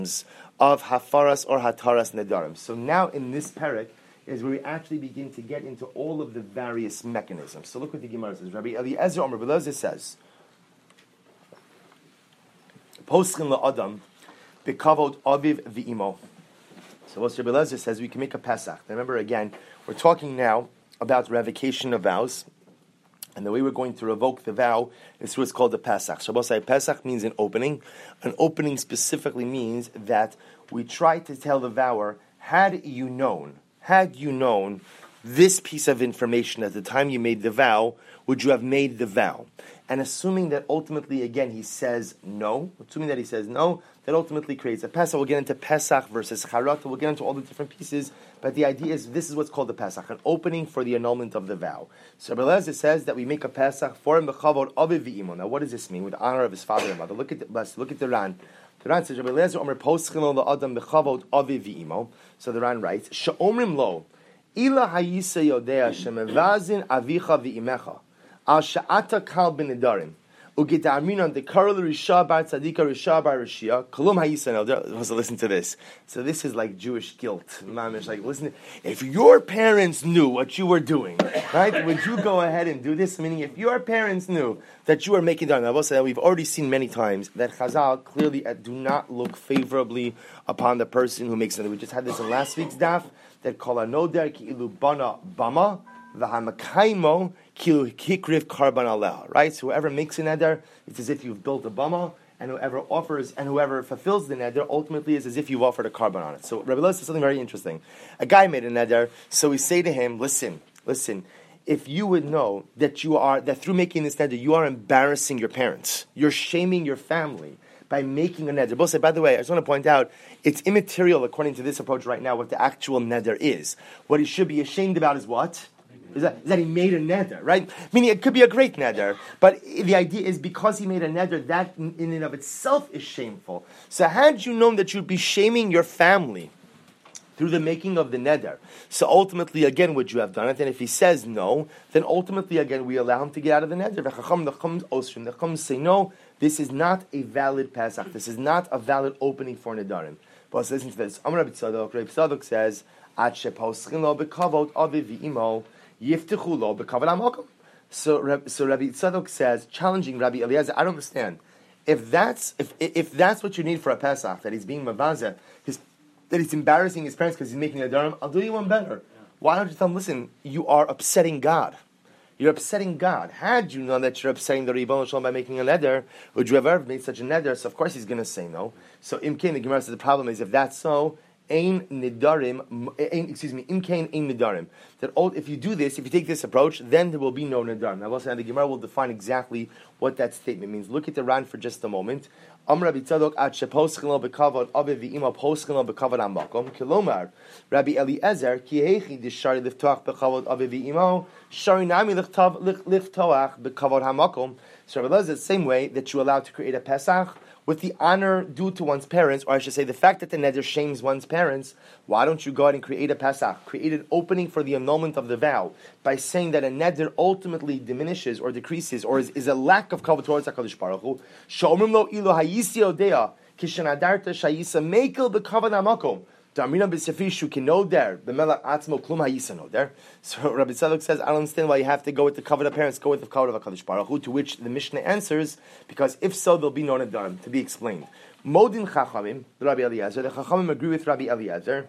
of Hafaras or Hataras Nedarim. So now in this parak is where we actually begin to get into all of the various mechanisms. So look what the Gemara says. Rabbi Eliezer Omer Belazar says, Poschin la'adam bekavod aviv v'imo. So what Rabbi Eliezer says, we can make a Pesach. Remember again, we're talking now about revocation of vows. And the way we're going to revoke the vow is what's called the Pesach. Shabbos Pesach means an opening. An opening specifically means that we try to tell the vower, had you known this piece of information at the time you made the vow, would you have made the vow? And assuming that ultimately, again, he says no, that ultimately creates a Pesach. We'll get into Pesach versus Charata. We'll get into all the different pieces. But the idea is this is what's called the Pesach, an opening for the annulment of the vow. So Rabbi Eliezer says that we make a Pesach for him b'chavod aviv v'imo. Now what does this mean? With the honor of his father and mother. Look at the Ran. The Ran says, Rabbi Eliezer omer poschin lo la'adam b'chavod aviv v'imo. So the Ran writes, she'omrim lo, ila hayisa yodea shemevazin avicha v'imecha. Al sha'ata kal b'nedarim. Ugidaminon the Karol Risha Bar Tzadika Risha Bar Rishia Kolum Hayisan Elder. Listen to this. So this is like Jewish guilt. Mamish, like listen. If your parents knew what you were doing, right? Would you go ahead and do this? Meaning, if your parents knew that you were making done, I will say that we've already seen many times that Chazal clearly do not look favorably upon the person who makes it. We just had this in last week's daf that Kol Anoder Ki Ilu Bana Bama V'Hamakaimo. Right? So whoever makes a neder, it's as if you've built a bama, and whoever offers and whoever fulfills the neder ultimately is as if you've offered a carbon on it. So Rabbi Eliezer says something very interesting. A guy made a neder, so we say to him, listen, if you would know that through making this neder, you are embarrassing your parents, you're shaming your family by making a neder. Both say, by the way, I just want to point out, it's immaterial according to this approach right now what the actual neder is. What he should be ashamed about is what? Is that he made a neder, right? Meaning it could be a great neder, but the idea is because he made a neder, that in and of itself is shameful. So had you known that you'd be shaming your family through the making of the neder, so ultimately, again, would you have done it? And if he says no, then ultimately, again, we allow him to get out of the neder. The Chacham say, no, this is not a valid Pesach. This is not a valid opening for nedarim. But listen to this. Amar Rabbi Tzadok says, Ad sheposchin lo bekavod aviv v'imo, Yiftichu lo b'kavod hamakom. So Rabbi Tzadok says, challenging Rabbi Eliezer, I don't understand. If that's what you need for a Pesach, that he's being mavazeh, that he's embarrassing his parents because he's making a darim, I'll do you one better. Why don't you tell him, listen, you are upsetting God. You're upsetting God. Had you known that you're upsetting the Ribono Shel Olam by making a neder, would you have ever made such a neder? So of course he's going to say no. So Imkain, the Gemara says the problem is if that's so, Ein nidarim, imkain ein nidarim. That if you do this, if you take this approach, then there will be no nidarim. Now, the Gemara will define exactly what that statement means. Look at the Ran for just a moment. Amar Rabbi Tzadok ad sheposchin lo bekavod aviv v'imo poschin lo bekavod hamakom. Kilomar Rabbi Eliezer ki heichi dishari liftoach bekavod aviv v'imo shari nami liftoach bekavod hamakom. So Rabbi Eliezer, the same way that you allow to create a Pesach with the honor due to one's parents, or I should say the fact that the neder shames one's parents, why don't you go ahead and create a Pesach, create an opening for the annulment of the vow, by saying that a neder ultimately diminishes or decreases, or is a lack of kavod towards HaKadosh Baruch Hu. She'omrim lo ilo hayisi odea, kishenadarta shayisa mekel bekavod hamakom. Darmina b'sefishu kinoder b'melach atzmo klum hayisa noder. So Rabbi Tzadok says, I don't understand why you have to go with the kavod of parents, go with the kavod of HaKadosh Baruch Hu, to which the Mishnah answers, because if so, there'll be no nedarim, to be explained. Modin chachamim, Rabbi Eliezer, the chachamim agree with Rabbi Eliezer,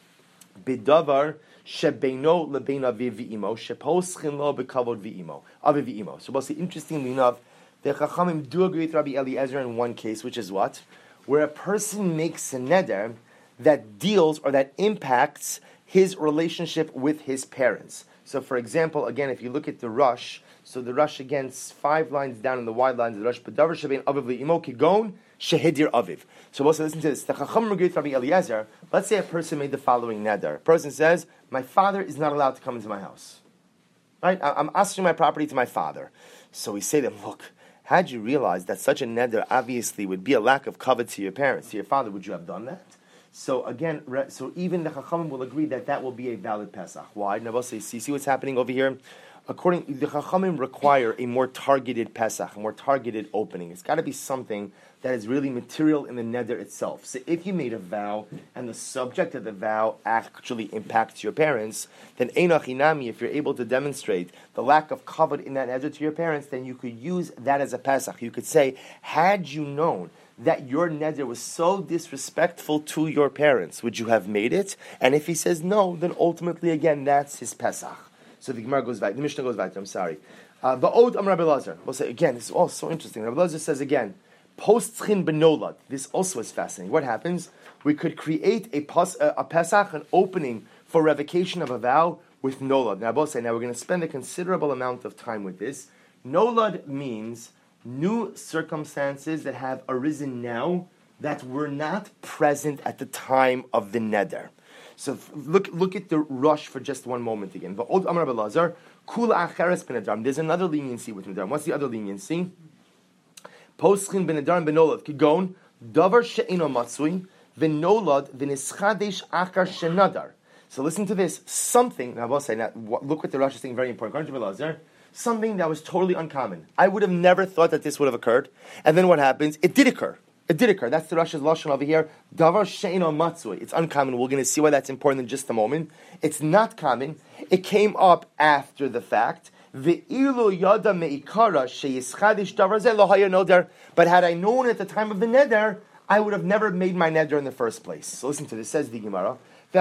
bidavar shebeino lebein aviv v'imo, sheposchin lo bekavod v'imo, aviv v'imo. So basically, interestingly enough, the chachamim do agree with Rabbi Eliezer in one case, which is what? Where a person makes a neder that deals or that impacts his relationship with his parents. So, for example, again, if you look at the Rush, so the Rush again, 5 lines down in the wide lines of the Rush, B'davar shebein aviv li'imo kigon shehidir aviv. So, also listen to this. The Chacham agreed with Rabbi Eliezer. Let's say a person made the following neder. A person says, "My father is not allowed to come into my house. Right? I'm asking my property to my father." So we say to them, "Look, had you realized that such a neder obviously would be a lack of kavod to your parents, to your father, would you have done that?" So again, so even the Chachamim will agree that that will be a valid Pesach. Why? Now, see what's happening over here. the Chachamim require a more targeted Pesach, a more targeted opening. It's got to be something that is really material in the neder itself. So if you made a vow and the subject of the vow actually impacts your parents, then Einach Inami, if you're able to demonstrate the lack of kavod in that neder to your parents, then you could use that as a Pesach. You could say, had you known that your neder was so disrespectful to your parents, would you have made it? And if he says no, then ultimately, again, that's his Pesach. So the Gemara goes back, the Mishnah goes back, I'm sorry. Va'od Amar Rabbi Lazar. We'll say, again, this is all so interesting. Rabbi Lazar says again, Postchin benolad. This also is fascinating. What happens? We could create a Pesach, an opening for revocation of a vow with nolad. Now, we're going to spend a considerable amount of time with this. Nolad means new circumstances that have arisen now that were not present at the time of the neder. So look at the rush for just one moment again. Va'od Amar Rabbi Lazar, Kula acheres b'nedar. There's another leniency with nedar. What's the other leniency? Poschin b'nedar and b'nolad. Kigon, davar she'ino matzui, v'nolad v'nischadesh achar shenadar. So listen to this. Something, now look what the Rush is saying, very important. According to Rabbi Lazar, something that was totally uncommon. I would have never thought that this would have occurred. And then what happens? It did occur. It did occur. That's the Russia's lashon over here. Davar she'ino matzui. It's uncommon. We're going to see why that's important in just a moment. It's not common. It came up after the fact. Ve'ilu yada meikara sheyischadish davar zeh lo haya noder. But had I known at the time of the neder, I would have never made my neder in the first place. So listen to this. Says the Gemara. The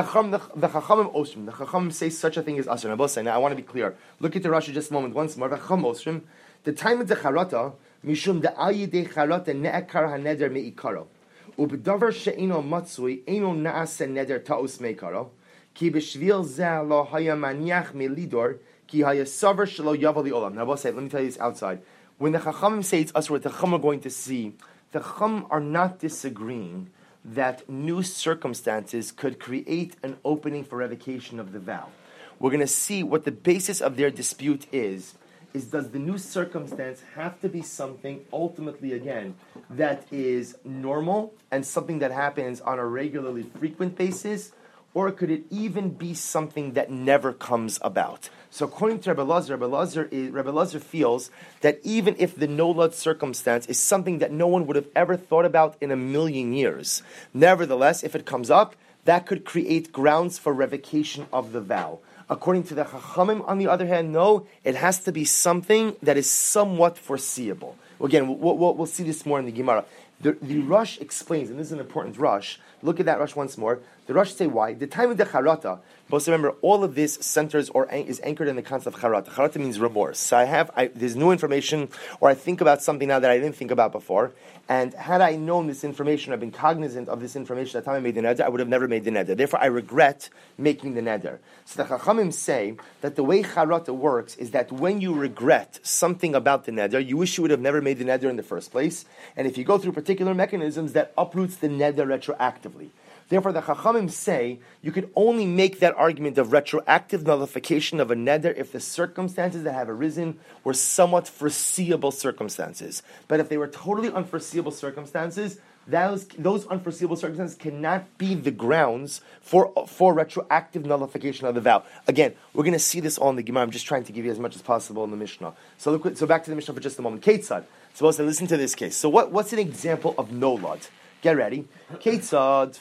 Chachamim say such a thing as asr. Now I want to be clear. Look at the Rashi just a moment once more. The time of the charata. Mishum de'ayidei charata ne'ekar haneder me'ikaro. U'b'davar she'ino matzui eino na'ase neder ta'us me'ikaro. Ki b'shvil zeh lo haya maniach me'lidor ki haya savar shelo yaval li'olam. Now, let me tell you this outside. When the Chachamim say it's us, what the Chachamim are going to see, the Chachamim are not disagreeing that new circumstances could create an opening for revocation of the vow. We're going to see what the basis of their dispute is does the new circumstance have to be something, ultimately again, that is normal and something that happens on a regularly frequent basis, or could it even be something that never comes about? So according to Rabbi Lazar feels that even if the nolad circumstance is something that no one would have ever thought about in a million years, nevertheless, if it comes up, that could create grounds for revocation of the vow. According to the Chachamim, on the other hand, no, it has to be something that is somewhat foreseeable. Again, we'll see this more in the Gemara. The Rush explains, and this is an important Rush. Look at that Rush once more. The Rush say why. The time of the Charata, but remember, all of this centers or is anchored in the concept of Charata. Charata means remorse. So there's new information, or I think about something now that I didn't think about before. And had I known this information, I've been cognizant of this information at the time I made the neder, I would have never made the neder. Therefore, I regret making the neder. So the Chachamim say that the way Charata works is that when you regret something about the neder, you wish you would have never made the neder in the first place. And if you go through particular mechanisms, that uproots the neder retroactively. Therefore, the Chachamim say you could only make that argument of retroactive nullification of a neder if the circumstances that have arisen were somewhat foreseeable circumstances. But if they were totally unforeseeable circumstances, those unforeseeable circumstances cannot be the grounds for retroactive nullification of the vow. Again, we're going to see this all in the Gemara. I'm just trying to give you as much as possible in the Mishnah. So back to the Mishnah for just a moment. Ketzad. Suppose to listen to this case. So what's an example of nolad? Get ready. Ketzad.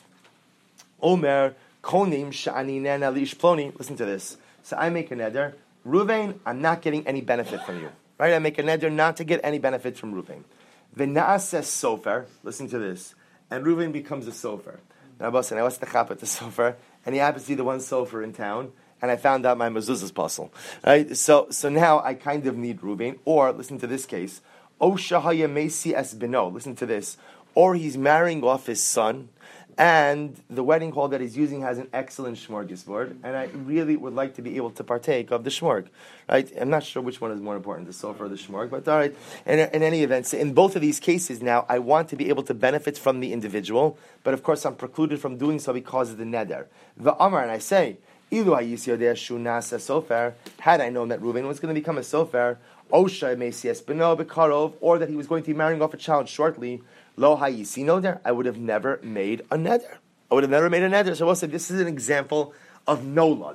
Omer, konim sha'ani nena li'ish ploni. Listen to this. So I make a neder. Ruvain, I'm not getting any benefit from you. Right? I make a neder not to get any benefit from Ruvain. V'na'as says sofer. Listen to this. And Ruvain becomes a sofer. Now, what's the chap at the sofer? And he happens to be the one sofer in town. And I found out my mezuzah's puzzle. Right? So now I kind of need Ruvain. Or, listen to this case. O shahaya mesi es beno. Listen to this. Or he's marrying off his son. And the wedding hall that he's using has an excellent smorgasbord, and I really would like to be able to partake of the shmorg. Right? I'm not sure which one is more important, the sofa or the shmorg, but all right. In any event, in both of these cases now, I want to be able to benefit from the individual, but of course I'm precluded from doing so because of the neder. The Amar, and I say, had I known that Reuven was going to become a sofer, or that he was going to be marrying off a child shortly, Lo hayisi noder, I would have never made a neder. So we'll say this is an example of nolad.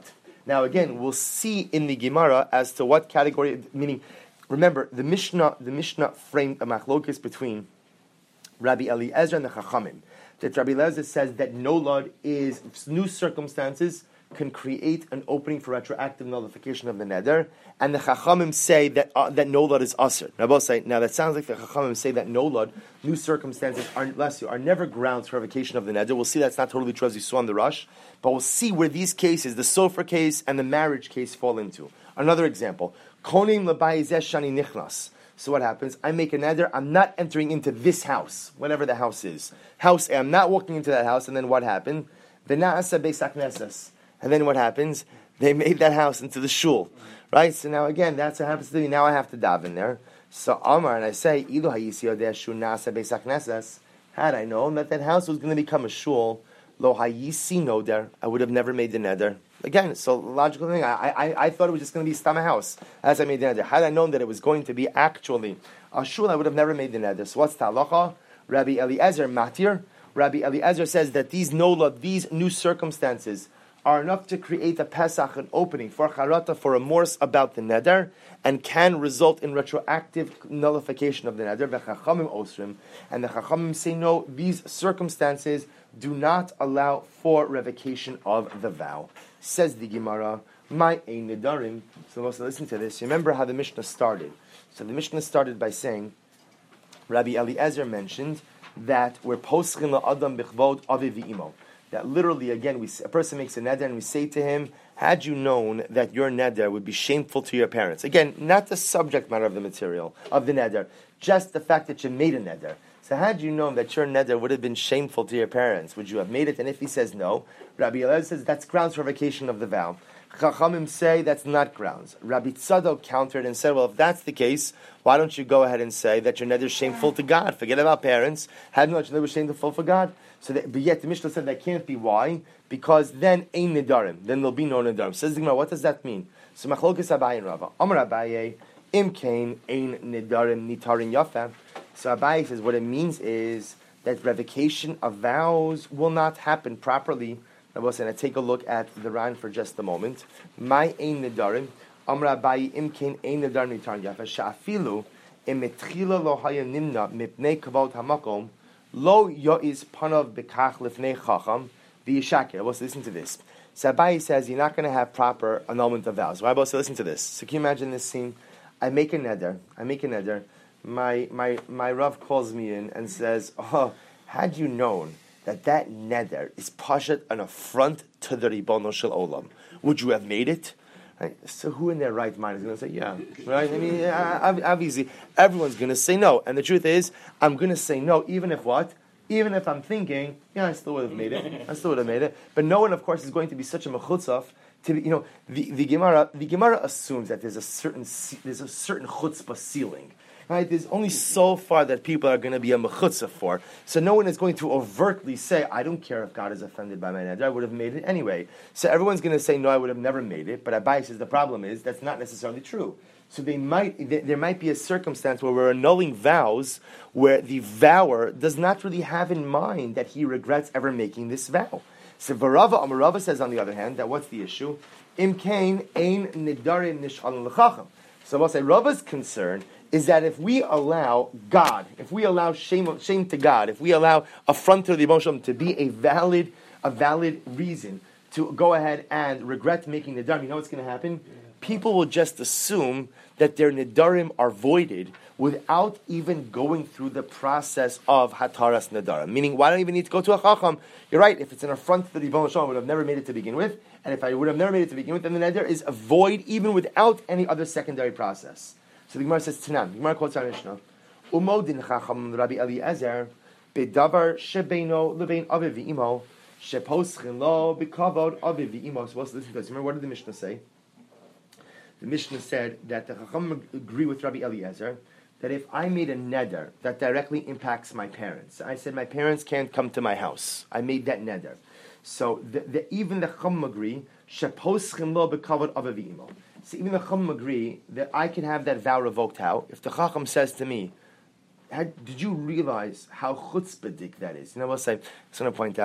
Now again, we'll see in the Gemara as to what category, meaning, remember, the Mishnah framed a machlokes between Rabbi Eliezer and the Chachamim. That Rabbi Eliezer says that nolad is new circumstances can create an opening for retroactive nullification of the neder, and the Chachamim say that that nolad is asr. Now that sounds like the Chachamim say that nolad, new circumstances are never grounds for revocation of the neder. We'll see that's not totally true as you saw on the Rush, but we'll see where these cases, the sofer case and the marriage case, fall into. Another example, konim l'bayizeh shani nichnas. So what happens? I make a neder, I'm not entering into this house, whatever the house is. House A, I'm not walking into that house, and then what happened? V'na'asa beis hakneses. And then what happens? They made that house into the shul, right? So now again, that's what happens to me. Now I have to daven there. So Amar, and I say, Ilu hayisi odeh shul na'asa beis hakneses. Had I known that that house was going to become a shul, lo hayisi noder, I would have never made the neder. Again, so logical thing. I thought it was just going to be stam a house as I made the neder. Had I known that it was going to be actually a shul, I would have never made the neder. So what's ta'alacha? Rabbi Eliezer matir. Rabbi Eliezer says that these new circumstances are enough to create a Pesach, an opening for charata, for remorse about the neder, and can result in retroactive nullification of the neder. V'chachamim osrim, and the chachamim say no, these circumstances do not allow for revocation of the vow. Says the Gemara, my ein nedarim. So let's listen to this. Remember how the Mishnah started. So the Mishnah started by saying, Rabbi Eliezer mentioned that we're poschin la'adam b'chvod aviv v'imo. That literally, again, a person makes a neder and we say to him, had you known that your neder would be shameful to your parents. Again, not the subject matter of the material, of the neder, just the fact that you made a neder. So had you known that your neder would have been shameful to your parents, would you have made it? And if he says no, Rabbi Eliezer says that's grounds for revocation of the vow. Chachamim say that's not grounds. Rabbi Tzadok countered and said, well, if that's the case, why don't you go ahead and say that your neder is shameful to God? Forget about parents. Had you known that your neder was shameful for God? But yet the Mishnah said that can't be. Why? Because then ein nedarim. Then there'll be no nedarim. Says the Gemara, what does that mean? So machlokas Abaye and Rava. Amar Abaye, im kain ein nedarim nitarin yafa. So Abaye says what it means is that revocation of vows will not happen properly. I was going to take a look at the Ran for just a moment. My ein nedarim. Amar Abaye, im kain ein nedarim nitarin yafa. Sha'afilu im etchila lo haya nimna mipnei kavod hamakom. Lo yo'iz panav bekach lifnei chacham v'yishakir. Let's listen to this. So Abaye says you're not going to have proper annulment of vows. Rabbi, so listen to this. So can you imagine this scene? I make a neder. My Rav calls me in and says, "Oh, had you known that neder is pashat an affront to the Ribono Shel Olam, would you have made it?" Right? So who in their right mind is going to say, yeah, right? I mean, obviously, everyone's going to say no. And the truth is, I'm going to say no, even if what? Even if I'm thinking, yeah, I still would have made it. But no one, of course, is going to be such a mechutzaf to be, the Gemara assumes that there's a certain chutzpah ceiling. Right? There's only so far that people are going to be a mechutzah for. So no one is going to overtly say, I don't care if God is offended by my neder, I would have made it anyway. So everyone's going to say, no, I would have never made it. But Abaye says the problem is that's not necessarily true. So there might be a circumstance where we're annulling vows where the vower does not really have in mind that he regrets ever making this vow. So Rava says, on the other hand, that what's the issue? Im kain ein nedarim nish'alin l'chacham. So I'll say Rava's concern is that if we allow God, if we allow shame to God, if we allow affront to the emotion to be a valid reason to go ahead and regret making nedarim, you know what's going to happen? People will just assume that their nedarim are voided without even going through the process of hataras nedarim. Meaning, why don't I even need to go to a chacham? You're right, if it's an affront to the Ribono Shel Olam, I would have never made it to begin with. And if I would have never made it to begin with, then the neder is a void even without any other secondary process. So the Gemara says, Tanan, the Gemara quotes our Mishnah, Umodin chacham Rabbi Eliezer, bedavar shebeino lebein aviv v'imo, sheposchin lo bekavod aviv v'imo. So let's listen to this. Remember, what did the Mishnah say? The Mishnah said that the chacham agree with Rabbi Eliezer that if I made a neder that directly impacts my parents, I said my parents can't come to my house. I made that neder. So even the chacham agree, sheposchin lo bekavod aviv v'imo. So even the Chacham agree that I can have that vow revoked. How? If the Chacham says to me, did you realize how chutzpahdik that is? You know what I was going to point out,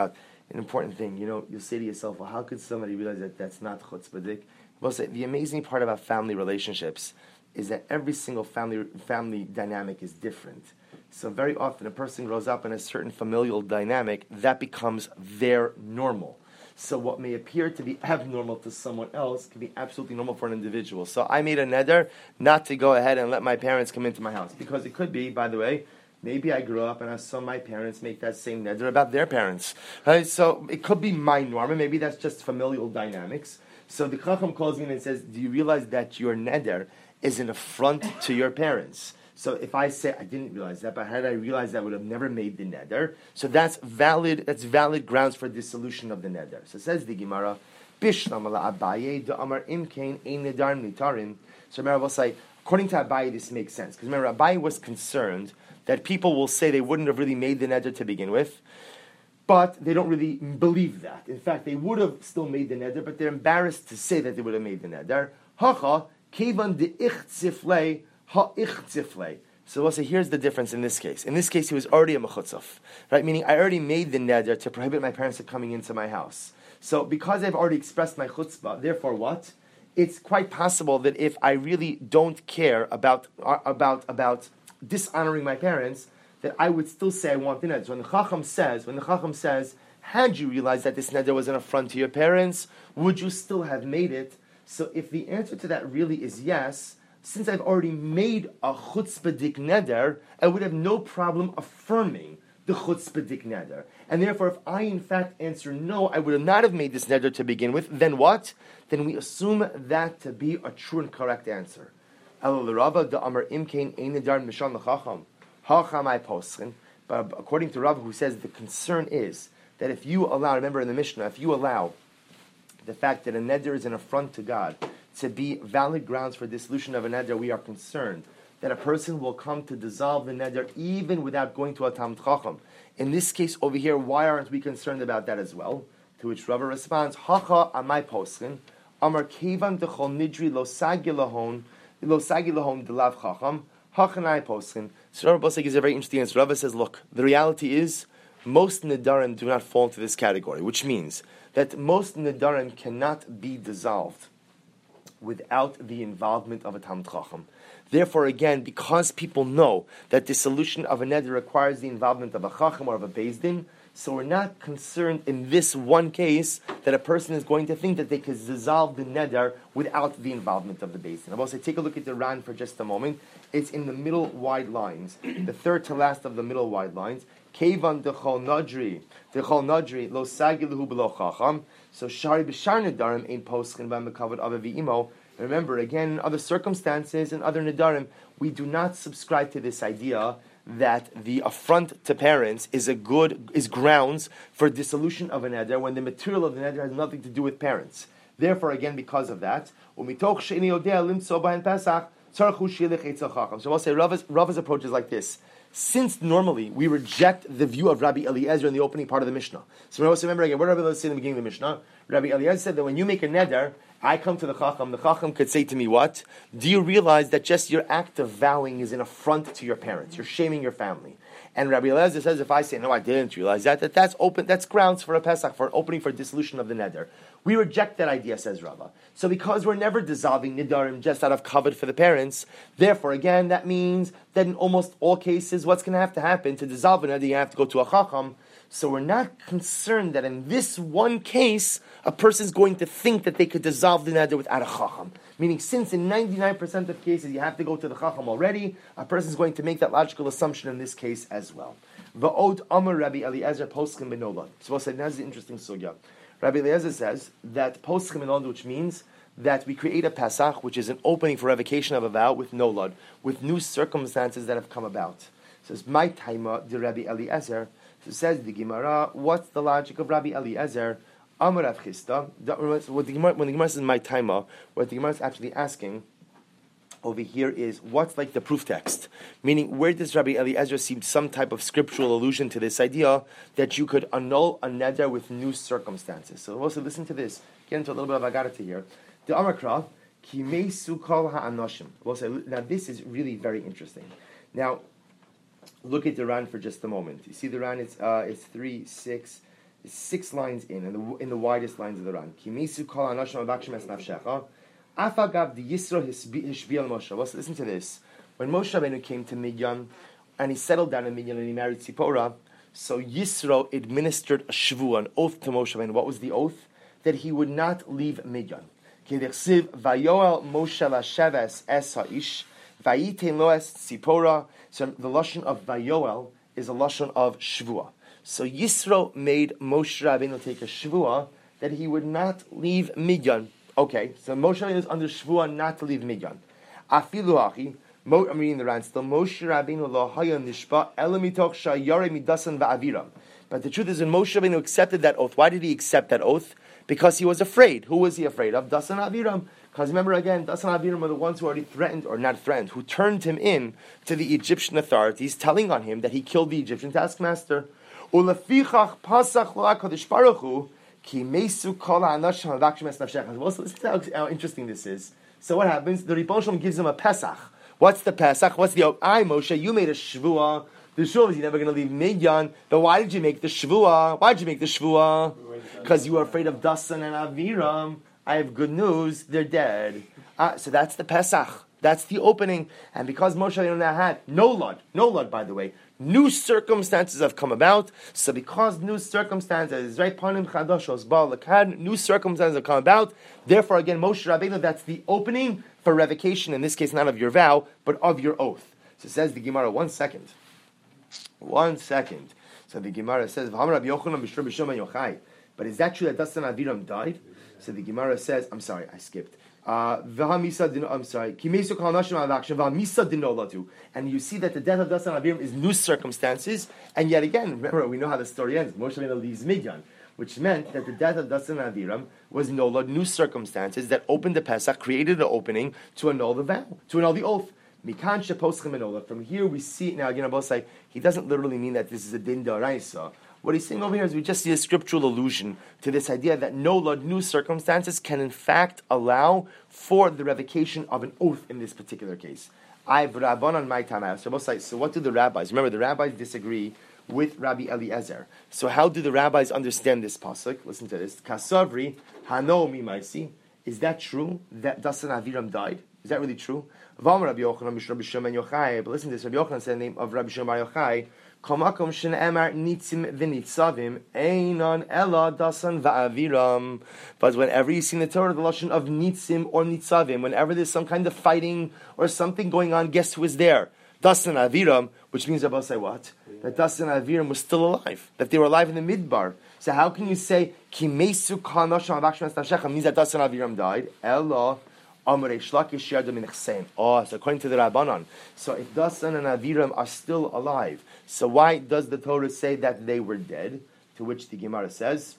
an important thing. You'll say to yourself, well, how could somebody realize that that's not chutzpahdik? Well, say, the amazing part about family relationships is that every single family dynamic is different. So very often a person grows up in a certain familial dynamic that becomes their normal. So what may appear to be abnormal to someone else can be absolutely normal for an individual. So I made a neder not to go ahead and let my parents come into my house, because it could be, by the way, maybe I grew up and I saw my parents make that same neder about their parents. Right? So it could be my norm, and maybe that's just familial dynamics. So the Chacham calls me and says, do you realize that your neder is an affront to your parents? So if I say I didn't realize that, but had I realized that, I would have never made the neder. So that's valid grounds for dissolution of the neder. So says the Gemara, Bishlam ala Abaye de Amar Imkain ein nedar nitarin. So remember, we'll say, according to Abaye, this makes sense. Because remember, Abaye was concerned that people will say they wouldn't have really made the neder to begin with, but they don't really believe that. In fact, they would have still made the neder, but they're embarrassed to say that they would have made the neder. Hacha kevan de ich tziflei. So we'll say, here's the difference in this case. In this case, he was already a mechutzaf, right? Meaning, I already made the neder to prohibit my parents from coming into my house. So because I've already expressed my chutzpah, therefore what? It's quite possible that if I really don't care about dishonoring my parents, that I would still say I want the neder. So when the Chacham says, had you realized that this neder was an affront to your parents, would you still have made it? So if the answer to that really is yes, since I've already made a chutzpahdik neder, I would have no problem affirming the chutzpahdik neder. And therefore, if I in fact answer no, I would not have made this neder to begin with, then what? Then we assume that to be a true and correct answer. But according to Rav, who says the concern is that if you allow, remember in the Mishnah, if you allow the fact that a neder is an affront to God to be valid grounds for dissolution of a neder, we are concerned that a person will come to dissolve the neder even without going to a Talmid Chacham. In this case over here, why aren't we concerned about that as well? To which Rava responds, Hacha amai poskin, amar kevan dechol nidri lo sagilahon delav chacham, hachanai poskin. So Rava Bosek is a very interesting answer. Rava says, look, the reality is, most nedarim do not fall into this category, which means that most nedarim cannot be dissolved without the involvement of a Talmid Chacham. Therefore, again, because people know that the solution of a neder requires the involvement of a Chacham or of a Beis Din, so we're not concerned in this one case that a person is going to think that they can dissolve the neder without the involvement of the Beis Din. I will say, take a look at the Ran for just a moment. It's in the middle wide lines, the third to last of the middle wide lines. Kevan dechol nadri lo sagiluhu below Chacham. So shari b'shar nedarim ain't poschen b'mekavod avavi imo. Remember, again, in other circumstances and other nedarim, we do not subscribe to this idea that the affront to parents is grounds for dissolution of a neder when the material of the neder has nothing to do with parents. Therefore, again, because of that, so I'll say Rava's approach is like this. Since normally we reject the view of Rabbi Eliezer in the opening part of the Mishnah. So remember again, what did Rabbi Eliezer say in the beginning of the Mishnah? Rabbi Eliezer said that when you make a neder, I come to the Chacham could say to me, what? Do you realize that just your act of vowing is an affront to your parents? You're shaming your family. And Rabbi Eliezer says, if I say, no, I didn't realize that's grounds for a Pesach, for an opening for dissolution of the neder. We reject that idea, says Rava. So because we're never dissolving nidarim just out of kavod for the parents, therefore, again, that means that in almost all cases, what's going to have to happen to dissolve a neder, you have to go to a Chacham. So we're not concerned that in this one case, a person's going to think that they could dissolve the neder without a Chacham. Meaning, since in 99% of cases you have to go to the Chacham already, a person's going to make that logical assumption in this case as well. Va'od Amar Rabbi Eliezer poskim benolad. So we'll say, that's the interesting sugya. Rabbi Eliezer says that poskim benolad, which means that we create a Pesach, which is an opening for revocation of a vow with nolad, with new circumstances that have come about. So it's my taima de Rabbi Eliezer. So says the Gemara, what's the logic of Rabbi Eliezer? Amar Rav Chisda. When the Gemara says my taima, what the Gemara is actually asking over here is, what's like the proof text? Meaning, where does Rabbi Eliezer see some type of scriptural allusion to this idea that you could annul a neder with new circumstances? So also listen to this. Get into a little bit of Agarata here. The Amakra, ki meisu kol ha'anoshim. Now this is really very interesting. Now, look at the Ran for just a moment. You see the Ran, it's 3, 6, is 6 lines in the widest lines of the Ran. Kimesu kol ha'anashim avakshim es nafshecha. Afagav the Yisro hishbiel Moshe. Well, listen to this. When Moshe Rabbeinu came to Midian, and he settled down in Midian and he married Tzipora, so Yisro administered a shvu, an oath to Moshe Rabbeinu. What was the oath? That he would not leave Midian. K'dersiv vayoel Moshe lasheves es ha'ish vayitein lo es Tzipora. So the lashon of vayoel is a lashon of shvua. So Yisro made Moshe Rabbeinu take a shvua that he would not leave Midian. Okay, so Moshe Rabbeinu is under shvua not to leave Midian. Afilu hachi, I'm reading the Ran still. Moshe Rabbeinu lo haya nishba elamitoch shayare midasan va'aviram. But the truth is, when Moshe Rabbeinu accepted that oath, why did he accept that oath? Because he was afraid. Who was he afraid of? Dasan Aviram. Because remember again, Dasan Aviram were the ones who already threatened, or not threatened, who turned him in to the Egyptian authorities, telling on him that he killed the Egyptian taskmaster. Ulefichach pasach lo HaKadosh Baruch Hu. Listen to how interesting this is. So what happens? The Rebbe Shalom gives him a Pesach. What's the Pesach? What's the Moshe, you made a Shvuah. The Shvuah is you're never going to leave Midian. But why did you make the Shvuah? Why did you make the Shvuah? Because you were afraid of Dasan and Aviram. I have good news. They're dead. So that's the Pesach. That's the opening. And because Moshe now had no Lud, by the way, new circumstances have come about. So because new circumstances, right, Panim Chadoshos, Baal Lakad, new circumstances have come about. Therefore, again, Moshe Rabbeinu, that's the opening for revocation, in this case, not of your vow, but of your oath. So says the Gemara, 1 second. 1 second. So the Gemara says, but is that true that Dasan Aviram died? So the Gemara says, I'm sorry, I skipped. I'm sorry. And you see that the death of Dasan Aviram is new circumstances, and yet again, remember, we know how the story ends. Moshe Rabbeinu leaves Midian, which meant that the death of Dasan Aviram was nolad, new circumstances that opened the Pesach, created an opening to annul the vow, to annul the oath. From here we see, now again, I'll say, he doesn't literally mean that this is a din d'oraisa. What he's saying over here is we just see a scriptural allusion to this idea that new circumstances can in fact allow for the revocation of an oath in this particular case. I've Rabban on my time. So what do the rabbis? Remember, the rabbis disagree with Rabbi Eliezer. So how do the rabbis understand this pasuk? Listen to this. Kasavri hano mimaisi. Is that true that Dasan Aviram died? Is that really true? But listen to this. Rabbi Yochanan said the name of Rabbi Shimon Bar Yochai. But whenever you see in the Torah the lashon of nitzim or nitzavim, whenever there's some kind of fighting or something going on, guess who is there? Dasan Aviram, which means Rabbi say what? That Dasan Aviram was still alive, that they were alive in the midbar. So how can you say Kimesu Kanosham Avakshim Nafshecha means that Dasan Aviram died? Ella. So according to the Rabbanon, so if Dasan and Aviram are still alive, so why does the Torah say that they were dead? To which the Gemara says,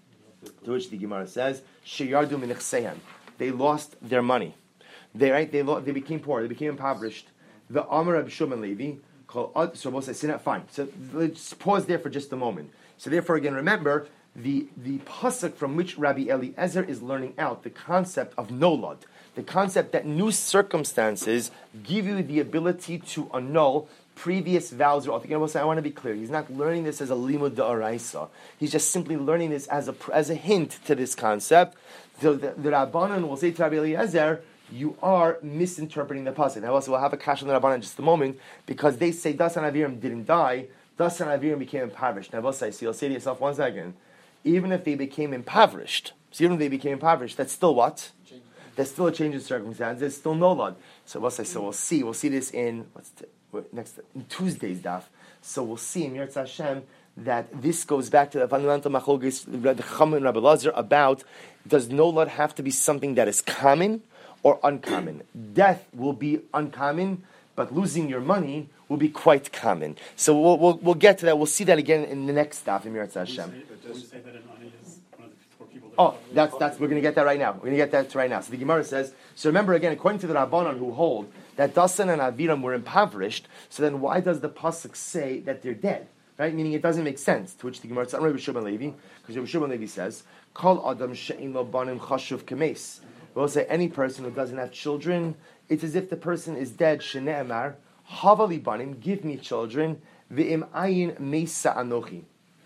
Sheyardu min, they lost their money. They became poor. They became impoverished. The Amar Rabbi Shimon Levi called. So we'll say, fine. So let's pause there for just a moment. So therefore, again, remember the pasuk from which Rabbi Eliezer is learning out the concept of nolad. The concept that new circumstances give you the ability to annul previous vows. I want to be clear. He's not learning this as a limud da'araisa. He's just simply learning this as a hint to this concept. So the Rabbanan will say to Rabbi Eliezer, you are misinterpreting the pasuk. Now also we'll have a kash on the Rabbanan in just a moment, because they say Dasan Aviram didn't die. Dasan Aviram became impoverished. Now so you'll say to yourself, 1 second, even if they became impoverished, that's still what? There's still a change in circumstances. There's still no Lord. So we'll see. We'll see this in in Tuesday's daf. So we'll see in Yirtzeh Hashem that this goes back to the fundamental machlokes the Chacham and Rabbi Lazar about, does no Lord have to be something that is common or uncommon? Death will be uncommon, but losing your money will be quite common. So we'll get to that. We'll see that again in the next daf in Yirtzeh Hashem. Oh, that's we're going to get that right now. We're going to get that right now. So the Gemara says, so remember again, according to the Rabbanon who hold that Dasan and Aviram were impoverished, so then why does the pasuk say that they're dead? Right? Meaning it doesn't make sense. To which the Gemara says, Rabbi Shimon Levi, because Rabbi Shimon Levi says, Kol Adam she'ein lo banim chashuv kames. We'll say any person who doesn't have children, it's as if the person is dead. Shene'emar, havali banim, give me children, ve'im ayin meisa anochi.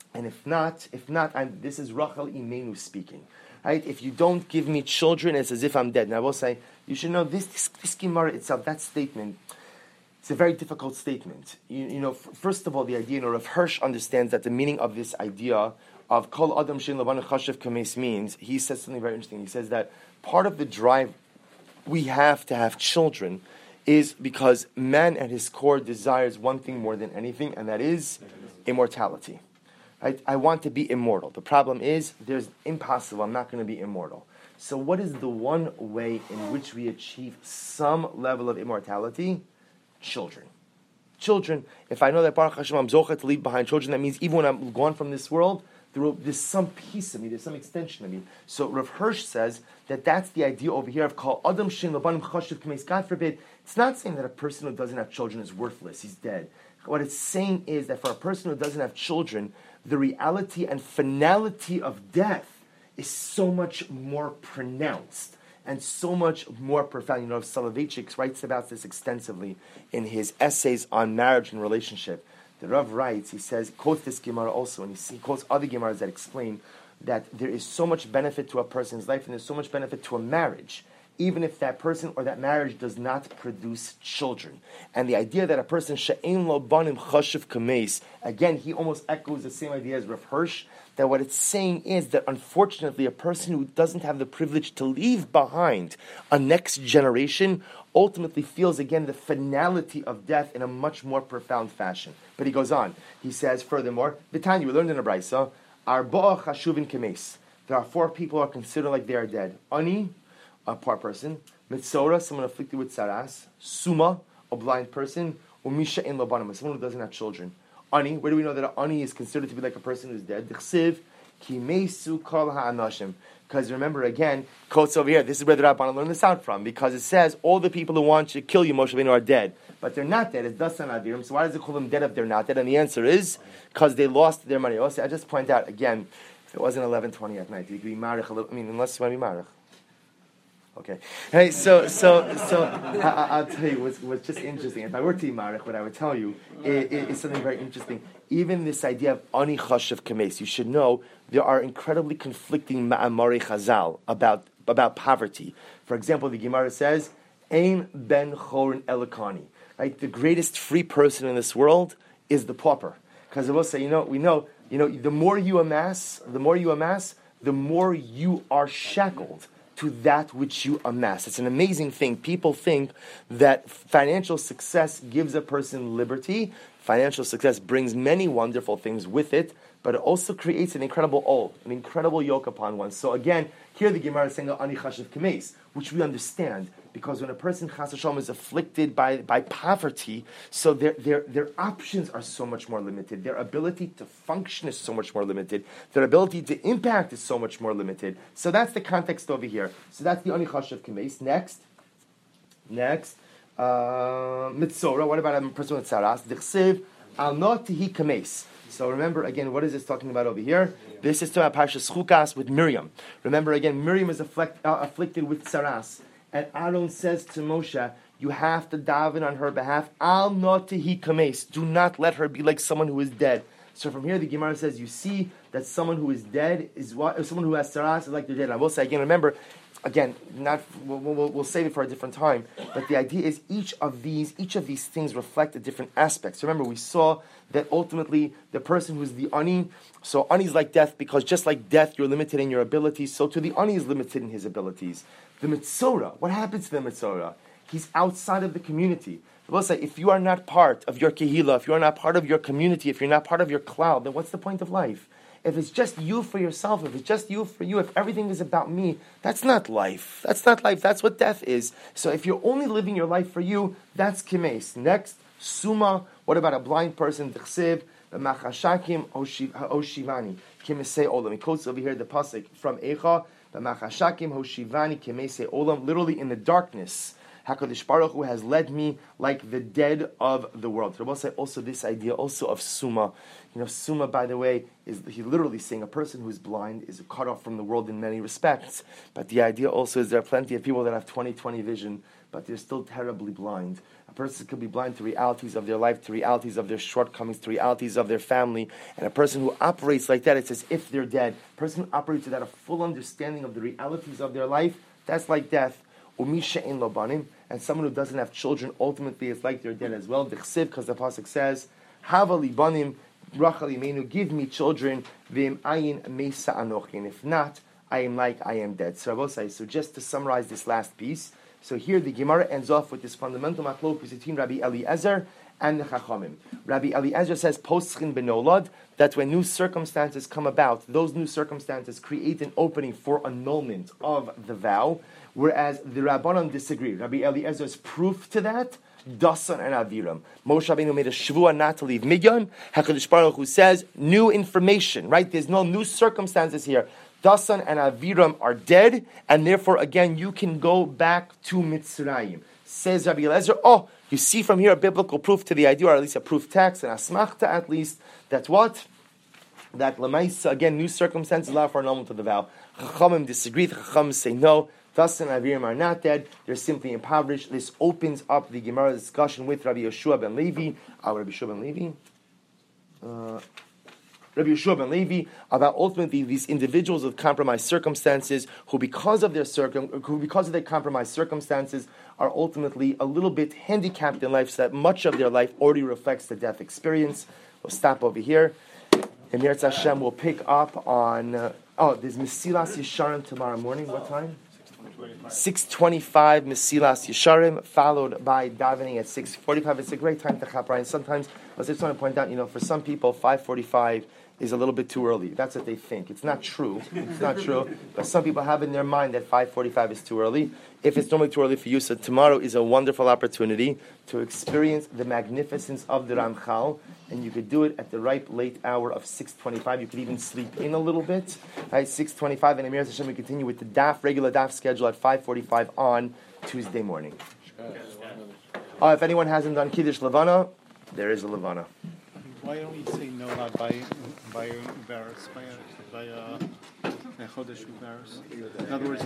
And if not, this is Rachel Imenu speaking. Right? If you don't give me children, it's as if I'm dead. Now I will say, you should know this Gemara itself, that statement, it's a very difficult statement. First of all, the idea, Rav Hirsch understands that the meaning of this idea of Kol Adam Shein Lavan Chashav Kames means, he says something very interesting. He says that part of the drive we have to have children is because man at his core desires one thing more than anything, and that is immortality. Right? I want to be immortal. The problem is, there's impossible. I'm not going to be immortal. So what is the one way in which we achieve some level of immortality? Children. Children. If I know that Baruch Hashem, I'm zocheh to leave behind children, that means even when I'm gone from this world, there's some piece of me, there's some extension of me. So Rav Hirsch says that that's the idea over here of Kol Adam Shein Labanim Chashav Kames. God forbid, it's not saying that a person who doesn't have children is worthless, he's dead. What it's saying is that for a person who doesn't have children, the reality and finality of death is so much more pronounced and so much more profound. Soloveitchik writes about this extensively in his essays on marriage and relationship. The Rav writes, he says, quotes this Gemara also, and he quotes other Gemaras that explain that there is so much benefit to a person's life and there's so much benefit to a marriage, even if that person or that marriage does not produce children. And the idea that a person, she'ein lo banim chashav kameis, again, he almost echoes the same idea as Rav Hirsch, that what it's saying is that unfortunately a person who doesn't have the privilege to leave behind a next generation ultimately feels again the finality of death in a much more profound fashion. But he goes on, he says furthermore, V'tanya, we learned in a Brisa, arba'a chashuvin kameis. There are 4 people who are considered like they are dead. Ani, a poor person, Mitzora, someone afflicted with saras, Suma, a blind person, Umisha in Labanim, someone who doesn't have children. Ani, where do we know that an ani is considered to be like a person who's dead? D'chsiv, ki mesu kol ha'anashim. Because remember again, quotes over here, this is where the Rabbanan learned this out from, because it says all the people who want to kill you, Moshe Rabbeinu, are dead. But they're not dead, it's Dasan Avirim, so why does it call them dead if they're not dead? And the answer is, because they lost their money. Also, I just point out, again, if it wasn't 11:20 at night, you could be marich a little, unless you want to be marich. Okay. Hey, so I'll tell you what's just interesting. If I were to be marich, what I would tell you is something very interesting. Even this idea of ani chashav kames, you should know there are incredibly conflicting ma'amari chazal about poverty. For example, the Gemara says, "Ein ben chorin elikani." Right, the greatest free person in this world is the pauper, because it will say, we know, the more you amass, the more you are shackled to that which you amass. It's an amazing thing. People think that financial success gives a person liberty. Financial success brings many wonderful things with it, but it also creates an incredible yoke upon one. So again, here the Gemara is saying ani chashav kameis, which we understand, because when a person chas v'shalom is afflicted by poverty, so their options are so much more limited. Their ability to function is so much more limited. Their ability to impact is so much more limited. So that's the context over here. So that's the ani chashav kameis. Next, mitzora. What about a person with saras? D'chsiv al not tihi kameis. So remember again, what is this talking about over here? This is talking about Parshas Chukas with Miriam. Remember again, Miriam is afflicted with saras, and Aaron says to Moshe, you have to daven on her behalf. Al not tihi kames. Do not let her be like someone who is dead. So from here, the Gemara says, you see that someone who is dead is what? Someone who has saras is like they're dead. I will say again, remember. Again, we'll save it for a different time. But the idea is each of these things reflect a different aspect. So remember, we saw that ultimately the person who's the ani, so ani is like death, because just like death, you're limited in your abilities. So to the ani is limited in his abilities. The mitzora, what happens to the mitzora? He's outside of the community. We'll say, if you are not part of your kehila, if you are not part of your community, if you're not part of your cloud, then what's the point of life? If it's just you for yourself, if it's just you for you, if everything is about me, that's not life. That's not life. That's what death is. So if you're only living your life for you, that's kimes. Next, suma. What about a blind person? D'chsiv, b'machashakim hoshivani, kimesei olam. He quotes over here the pasuk from Eicha, b'machashakim hoshivani kimesei olam. Literally in the darkness, HaKadosh Baruch Hu has led me like the dead of the world. So I will say also this idea also of suma. Suma, by the way, is he literally saying a person who's blind is cut off from the world in many respects. But the idea also is there are plenty of people that have 20/20 vision, but they're still terribly blind. A person could be blind to realities of their life, to realities of their shortcomings, to realities of their family. And a person who operates like that, it's as if they're dead. A person who operates without a full understanding of the realities of their life, that's like death. Umisha in lobanim, and someone who doesn't have children, ultimately it's like they're dead as well. Because the pasuk says, "Hava libanim, Rachel Imenu, give me children, v'im ayin mesa anochi, and if not, I am like I am dead." So just to summarize this last piece, so here the Gemara ends off with this fundamental machlokus between Rabbi Eliezer and the Chachamim. Rabbi Eliezer says, "Poschin benolad," that when new circumstances come about, those new circumstances create an opening for annulment of the vow. Whereas the Rabbanon disagree. Rabbi Eliezer's proof to that, Dasan and Aviram. Moshe Rabbeinu made a shvuah not to leave Midyan. HaKadosh Baruch Hu says, new information, right? There's no new circumstances here. Dasan and Aviram are dead, and therefore, again, you can go back to Mitzrayim. Says Rabbi Eliezer, you see from here a biblical proof to the idea, or at least a proof text, and asmachta at least, that what? That Lamaisa, again, new circumstances allow for annulment of the vow. Chachamim disagree. The Chachamim say no. Dasan and Aviram are not dead, they're simply impoverished. This opens up the Gemara discussion with Rabbi Yeshua ben Levi, Rabbi Yeshua ben Levi, about ultimately these individuals with compromised circumstances who because of their compromised circumstances are ultimately a little bit handicapped in life, so that much of their life already reflects the death experience. We'll stop over here. And Yirtzeh Hashem will pick up on there's Mesilas Yesharim tomorrow morning. What time? 6:25 Mesilas Yesharim, followed by davening at 6:45. It's a great time to chaperayim. Sometimes, I just want to point out, for some people, 5:45 is a little bit too early. That's what they think. It's not true. It's not true. But some people have in their mind that 5:45 is too early. If it's normally too early for you, so tomorrow is a wonderful opportunity to experience the magnificence of the Ramchal, and you could do it at the ripe late hour of 6:25. You could even sleep in a little bit. Right, 6:25, and Amir Hashem, we continue with the regular daf schedule at 5:45 on Tuesday morning. If anyone hasn't done Kiddush Levana, there is a Levana. Why don't we say no by Chodesh Uvaris? In other words,